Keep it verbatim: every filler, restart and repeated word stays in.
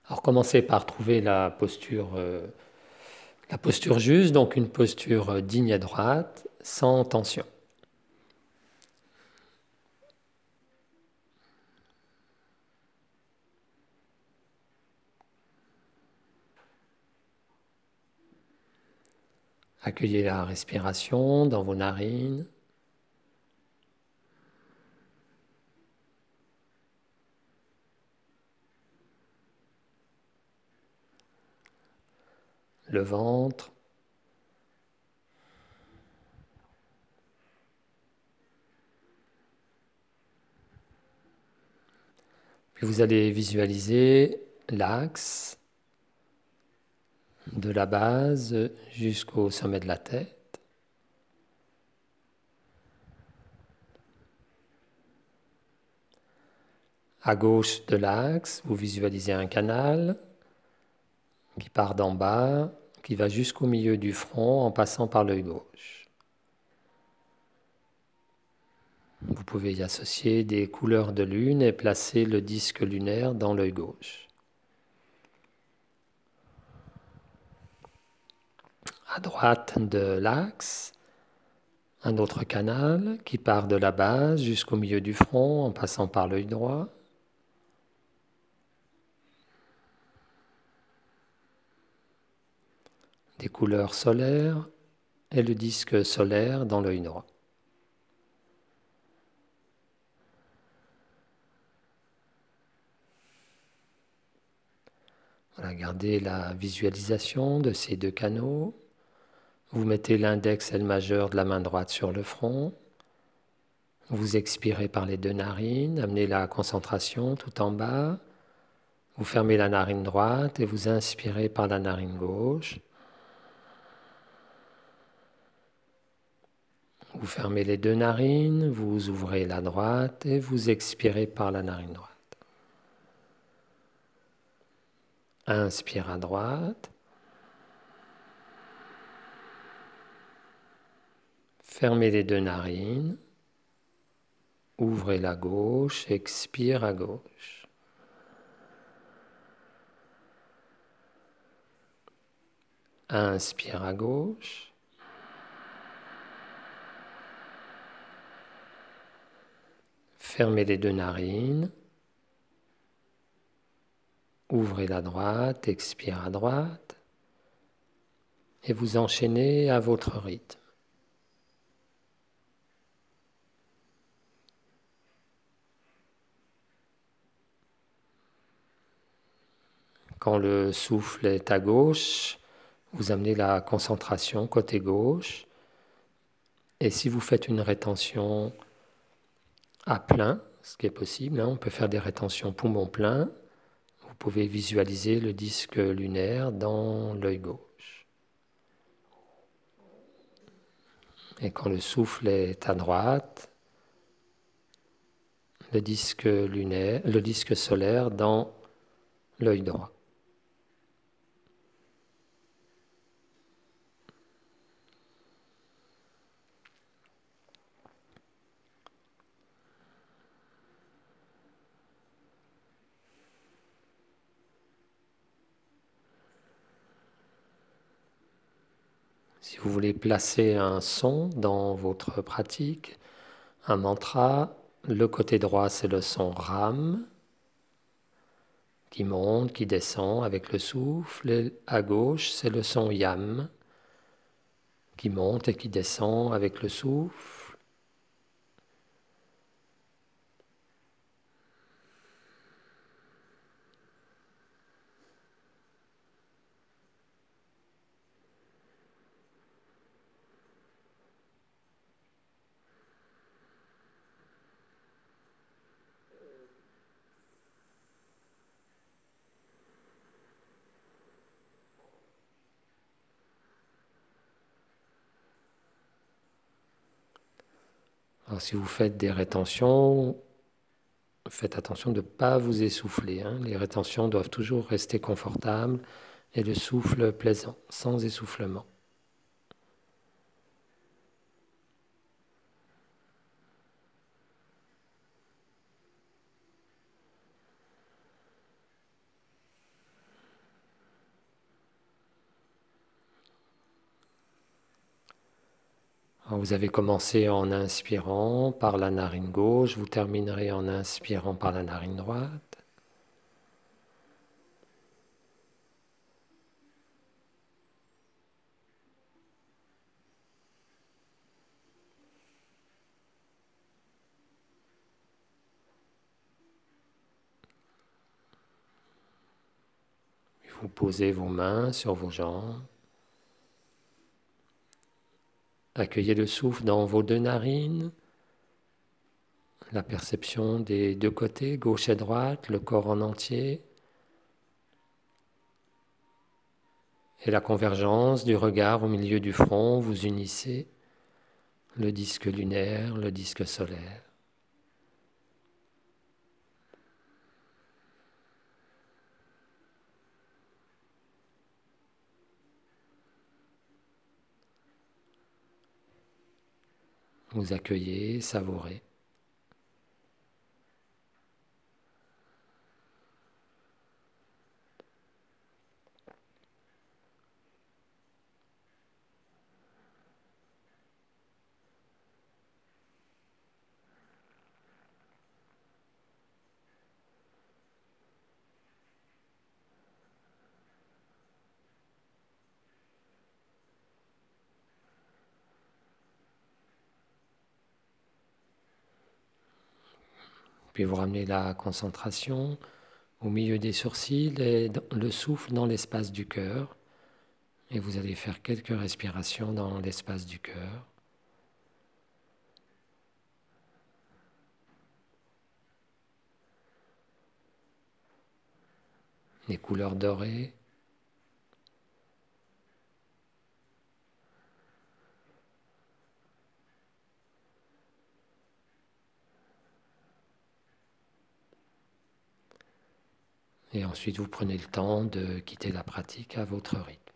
Alors commencez par trouver la posture, euh, la posture juste, donc une posture digne et droite, sans tension. Accueillez la respiration dans vos narines. Le ventre. Puis vous allez visualiser l'axe de la base jusqu'au sommet de la tête. À gauche de l'axe, vous visualisez un canal qui part d'en bas, qui va jusqu'au milieu du front en passant par l'œil gauche. Vous pouvez y associer des couleurs de lune et placer le disque lunaire dans l'œil gauche. À droite de l'axe, un autre canal qui part de la base jusqu'au milieu du front en passant par l'œil droit. Des couleurs solaires et le disque solaire dans l'œil droit. Voilà, gardez la visualisation de ces deux canaux. Vous mettez l'index et le majeur de la main droite sur le front. Vous expirez par les deux narines, amenez la concentration tout en bas. Vous fermez la narine droite et vous inspirez par la narine gauche. Vous fermez les deux narines, vous ouvrez la droite et vous expirez par la narine droite. Inspire à droite. Fermez les deux narines. Ouvrez la gauche, expire à gauche. Inspire à gauche. Fermez les deux narines. Ouvrez la droite, expire à droite. Et vous enchaînez à votre rythme. Quand le souffle est à gauche, vous amenez la concentration côté gauche. Et si vous faites une rétention à plein, ce qui est possible, hein, on peut faire des rétentions poumon plein, vous pouvez visualiser le disque lunaire dans l'œil gauche. Et quand le souffle est à droite, le disque lunaire, le disque solaire dans l'œil droit. Si vous voulez placer un son dans votre pratique, un mantra, le côté droit c'est le son Ram, qui monte, qui descend avec le souffle, et à gauche c'est le son Yam, qui monte et qui descend avec le souffle. Alors si vous faites des rétentions, faites attention de ne pas vous essouffler, hein. Les rétentions doivent toujours rester confortables et le souffle plaisant, sans essoufflement. Alors, vous avez commencé en inspirant par la narine gauche, vous terminerez en inspirant par la narine droite. Vous posez vos mains sur vos jambes. Accueillez le souffle dans vos deux narines, la perception des deux côtés, gauche et droite, le corps en entier, et la convergence du regard au milieu du front, vous unissez le disque lunaire, le disque solaire. Vous accueillez, savourez. Puis vous ramenez la concentration au milieu des sourcils et le souffle dans l'espace du cœur. Et vous allez faire quelques respirations dans l'espace du cœur. Les couleurs dorées. Et ensuite, vous prenez le temps de quitter la pratique à votre rythme.